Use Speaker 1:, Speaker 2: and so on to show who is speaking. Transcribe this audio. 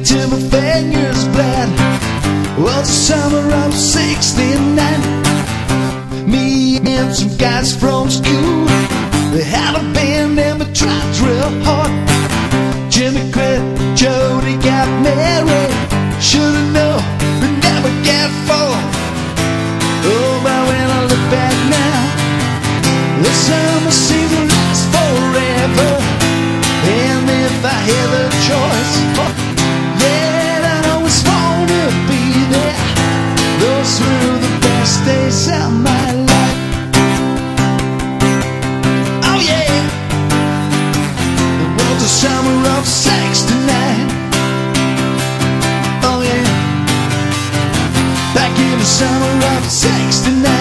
Speaker 1: till my fingers bled. Was the summer of '69. Me and some guys from school, they had a band and we tried real hard. Jimmy quit, Jody got married. Should've known, but never get full. Oh, but when I look back now, the summer seems to last forever. And if I had the choice, yeah, I'd always want to be there. Those were the best days of my life. Oh yeah, it was the summer of '69. Oh yeah, back in the summer of '69.